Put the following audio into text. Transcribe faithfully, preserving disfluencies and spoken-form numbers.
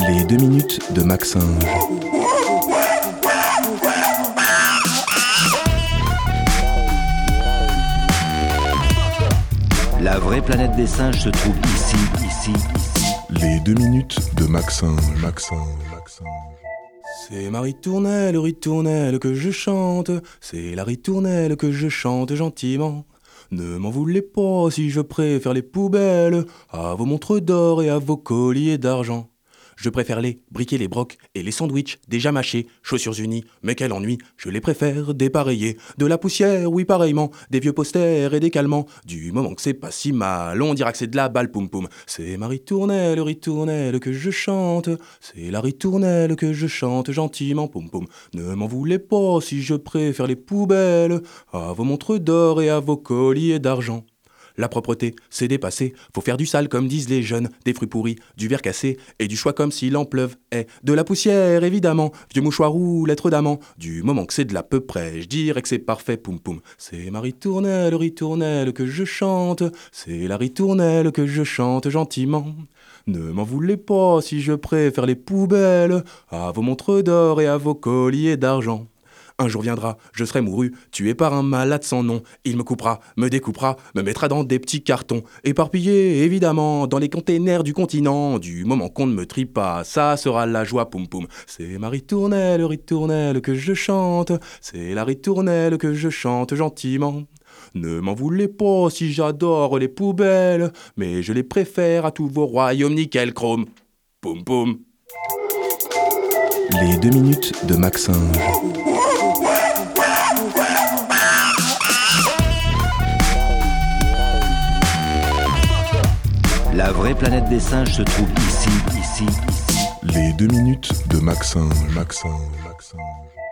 Les deux minutes de Maxinge. La vraie planète des singes se trouve ici, ici, ici. Les deux minutes de Maxinge, Maxinge, Maxinge. C'est ma ritournelle, ritournelle que je chante, c'est la ritournelle que je chante gentiment. Ne m'en voulez pas si je préfère les poubelles à vos montres d'or et à vos colliers d'argent. Je préfère les briquets, les brocs et les sandwichs déjà mâchés, chaussures unies, mais quel ennui, je les préfère dépareillés. De la poussière, oui pareillement, des vieux posters et des calmants. Du moment que c'est pas si mal, on dira que c'est de la balle poum poum. C'est ma ritournelle, ritournelle que je chante, c'est la ritournelle que je chante gentiment poum poum. Ne m'en voulez pas si je préfère les poubelles à vos montres d'or et à vos colliers d'argent. La propreté, c'est dépassé, faut faire du sale comme disent les jeunes, des fruits pourris, du verre cassé et du choix comme s'il en pleuve. Eh, de la poussière évidemment, vieux mouchoir ou lettre d'amant, du moment que c'est de l'à peu près, je dirais que c'est parfait poum poum. C'est ma ritournelle, ritournelle que je chante, c'est la ritournelle que je chante gentiment. Ne m'en voulez pas si je préfère les poubelles à vos montres d'or et à vos colliers d'argent. Un jour viendra, je serai mouru, tué par un malade sans nom. Il me coupera, me découpera, me mettra dans des petits cartons, éparpillés évidemment dans les containers du continent. Du moment qu'on ne me trie pas, ça sera la joie poum poum. C'est ma ritournelle, ritournelle que je chante, c'est la ritournelle que je chante gentiment. Ne m'en voulez pas si j'adore les poubelles, mais je les préfère à tous vos royaumes nickel chrome. Poum poum. Les deux minutes de Maxinge. La vraie planète des singes se trouve ici, ici, ici. Les deux minutes de Maxinge, Maxinge, Maxinge.